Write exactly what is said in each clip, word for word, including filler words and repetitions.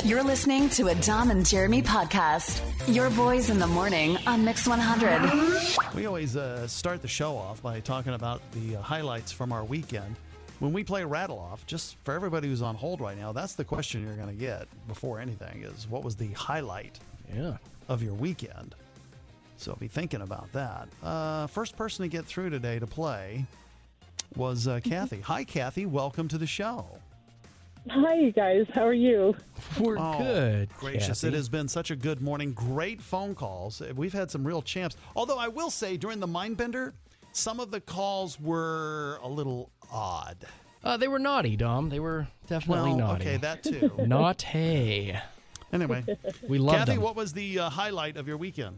You're listening to a Dom and Jeremy podcast. Your boys in the morning on Mix one hundred. We always uh, start the show off by talking about the uh, highlights from our weekend. When we play Rattle Off, just for everybody who's on hold right now, that's the question you're going to get before anything is, what was the highlight yeah. of your weekend? So be thinking about that. Uh, first person to get through today to play was uh, Kathy. Hi, Kathy. Welcome to the show. Hi, you guys. How are you? We're Oh, good. Gracious. Kathy. It has been such a good morning. Great phone calls. We've had some real champs. Although I will say, during the Mindbender, some of the calls were a little odd. Uh, they were naughty, Dom. They were definitely Well, naughty. okay, that too. Naughty. Anyway, We love Kathy, them. what was the uh, highlight of your weekend?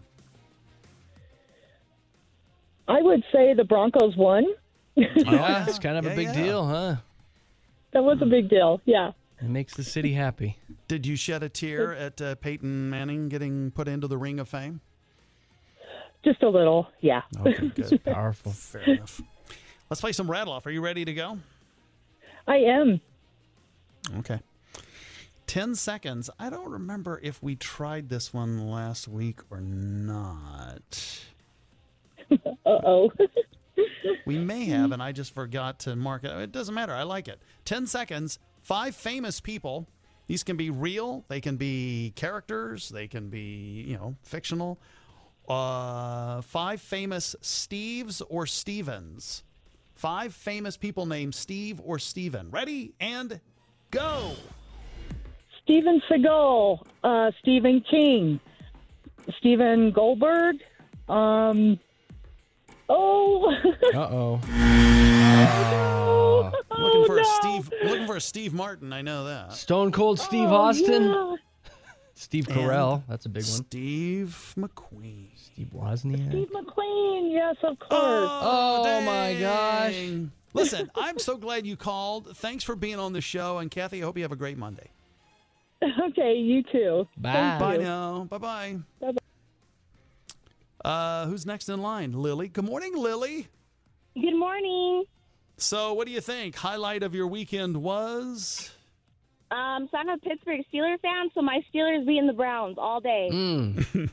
I would say the Broncos won. Yeah, it's kind of Yeah, a big yeah. deal, huh? That was a big deal. Yeah. It makes the city happy. Did you shed a tear at uh, Peyton Manning getting put into the Ring of Fame? Just a little. Yeah. Okay, good. Powerful. Fair enough. Let's play some Rattle Off. Are you ready to go? I am. Okay. Ten seconds. I don't remember if we tried this one last week or not. Uh-oh. We may have, and I just forgot to mark it. It doesn't matter. I like it. Ten seconds. Five famous people. These can be real. They can be characters. They can be, you know, fictional. Uh, five famous Steves or Stevens. Five famous people named Steve or Steven. Ready and go. Steven Seagal, uh, Stephen King, Stephen Goldberg. Um, oh. Uh-oh. oh, Looking for no. a Steve. Looking for a Steve Martin. I know that. Stone Cold Steve Oh, Austin. yeah. Steve And Carell. That's a big one. Steve McQueen. Steve Wozniak. Steve McQueen. Yes, of course. Oh, my gosh. dang. Listen, I'm so glad you called. Thanks for being on the show. And Kathy, I hope you have a great Monday. Okay, you too. Bye. Thank Bye you. now. Bye-bye. Bye-bye. Uh, who's next in line? Lily. Good morning, Lily. Good morning. So what do you think? Highlight of your weekend was? Um, so I'm a Pittsburgh Steelers fan, so my Steelers beating the Browns all day. Mm.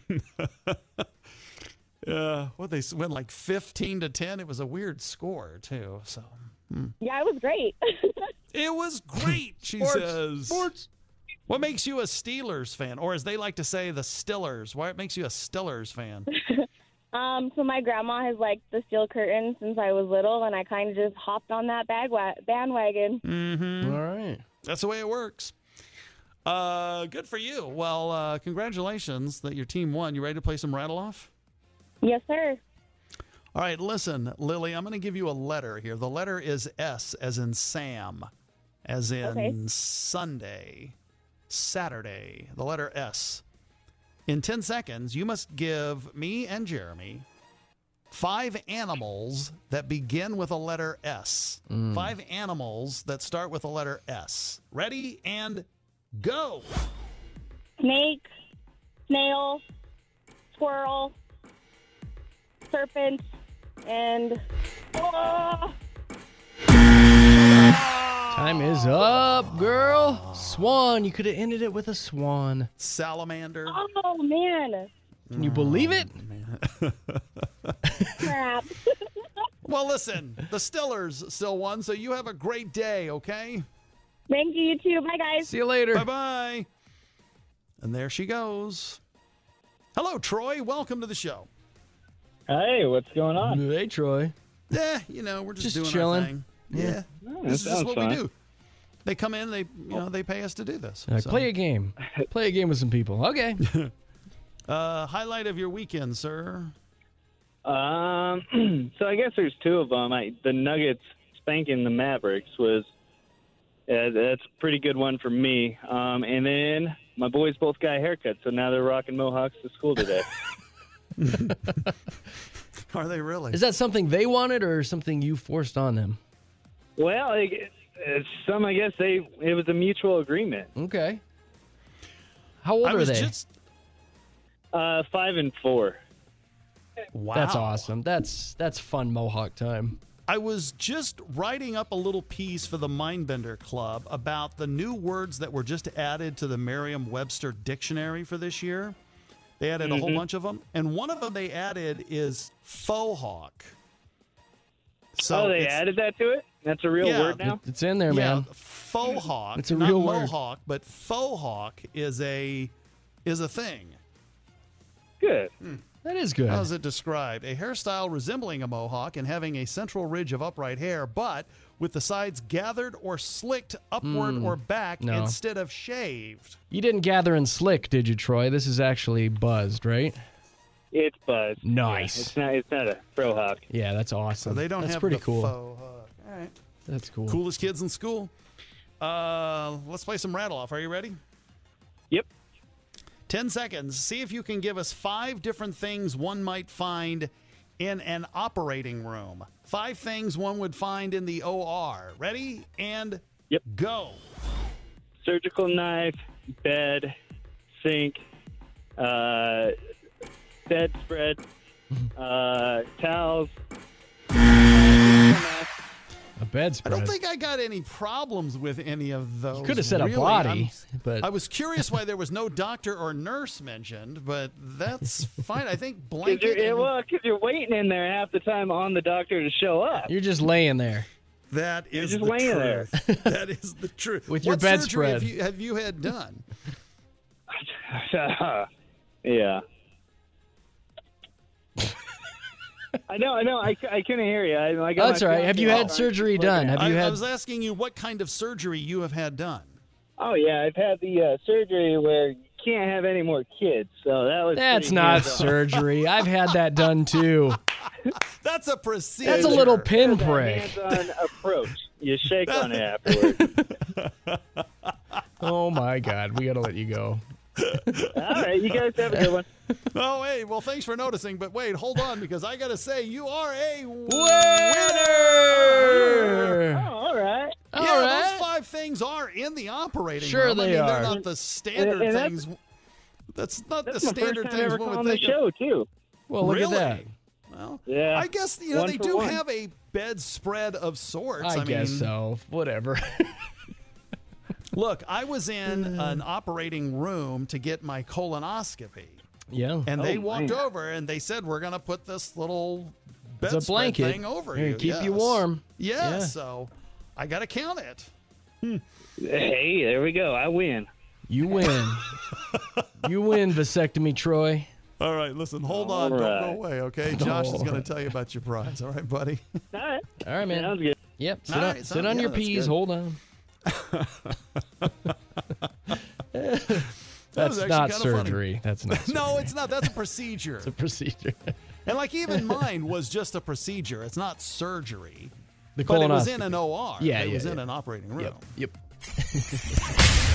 Yeah, what they went like fifteen to ten. It was a weird score too. So Yeah, it was great. it was great. She Sports. says. Sports. What makes you a Steelers fan, or as they like to say, the Stillers? Why it makes you a Stillers fan? um, so my grandma has liked the steel curtain since I was little, and I kind of just hopped on that bagwa- bandwagon. Mm-hmm. All right. That's the way it works. Uh, good for you. Well, uh, congratulations that your team won. You ready to play some Rattle Off? Yes, sir. All right, listen, Lily, I'm going to give you a letter here. The letter is S, as in Sam, as in Okay. Sunday, Saturday, the letter S. In ten seconds, you must give me and Jeremy five animals that begin with a letter S. Mm. Five animals that start with a letter S. Ready and go. Snake, snail, squirrel, serpent, and... Oh, Time is up, girl. Swan. You could have ended it with a swan. Salamander. oh man. Can you believe it? Crap. Well, listen, the Stillers still won, so you have a great day, okay? Thank you, you too. Bye, guys. See you later. Bye-bye. And there she goes. Hello, Troy. Welcome to the show. Hey, what's going on? Hey, Troy. Yeah, you know, we're just, Just doing chilling. our thing. Yeah. Oh, This is that just sounds what fun. we do. They come in, they you know, they pay us to do this. Like, So, play a game. Play a game with some people. Okay. uh, highlight of your weekend, sir. Um, so I guess there's two of them. I, the Nuggets spanking the Mavericks was uh, that's a pretty good one for me. Um, and then my boys both got haircuts, so now they're rocking mohawks to school today. Are they really? Is that something they wanted or something you forced on them? Well, it, it's some I guess they it was a mutual agreement. Okay. How old I are was they? just Uh, five and four. wow. That's awesome. That's that's fun Mohawk time. I was just writing up a little piece for the Mindbender Club about the new words that were just added to the Merriam-Webster dictionary for this year. They added mm-hmm. a whole bunch of them, and one of them they added is faux hawk. So oh, they added that to it? That's a real yeah, word now? It's in there, yeah, man. Faux hawk. It's a not real word. mohawk, but faux hawk is a is a thing. Good. Hmm. That is good. How is it described? A hairstyle resembling a mohawk and having a central ridge of upright hair, but with the sides gathered or slicked upward Mm, or back no. instead of shaved. You didn't gather and slick, did you, Troy? This is actually buzzed, right? It's buzzed. Nice. Yeah, it's not. It's not a fro hawk. Yeah, that's awesome. So they don't that's have pretty the cool. faux hawk. All right. That's cool. Coolest kids in school. Uh, let's play some rattle off. Are you ready? Yep. Ten seconds. See if you can give us five different things one might find in an operating room. Five things one would find in the O R. Ready? And yep. Go. Surgical knife, bed, sink, uh, bedspread, uh, towels. A bedspread. I don't think I got any problems with any of those. You could have said really. a body, I'm, but I was curious why there was no doctor or nurse mentioned, but that's fine. I think blanket. Cause you're, and, well, because you're waiting in there half the time on the doctor to show up. You're just laying there. That is just the laying truth. there. That is the truth. With your what surgery bedspread. have you, have you had done? Yeah. I know, I know. I, I couldn't hear you. I, I got Oh, that's my all right. Have you had phone. surgery done? Have I, you I had? was asking you what kind of surgery you have had done. Oh yeah, I've had the uh, surgery where you can't have any more kids. So that was. That's pretty not hands-on. surgery. I've had that done too. That's a procedure. That's a little That's a pinprick. hands-on approach. You shake on it afterwards. Oh my God, we gotta let you go. All right, you guys have a good one. Oh, hey, well, thanks for noticing, but wait, hold on, because I got to say, you are a winner! Oh, all right. All yeah, right. those five things are in the operating Sure room. they I mean, are. They're not the standard And- and that's- things. That's not That's the my standard first time things ever one on would the think show too. Well, look really? at that. Well, Yeah. I guess, you know, One they for do one. have a bedspread of sorts. I, I, guess mean, so. Whatever. Look, I was in an operating room to get my colonoscopy. Yeah. And they Oh, walked man. over and they said, we're going to put this little It's a bedspread blanket. thing over Here, you. keep you Yes. warm. Yeah, Yeah. so I got to count it. Hey, there we go. I win. You win. You win, vasectomy, Troy. All right, listen, hold on. All Don't right. go away, okay? Josh is All going right. to tell you about your prize. All right, buddy? All right. All right, man. Sounds good. Yep. Sit All on, right, sit sound- on yeah, your that's peas. good. Hold on. That was That's actually not kinda funny. surgery. That's not surgery. No, it's not. That's a procedure. It's a procedure. And like even mine was just a procedure. It's not surgery. The But it was colonoscopy. in an O R. Yeah, It yeah, was in yeah. an operating room. Yep. Yep.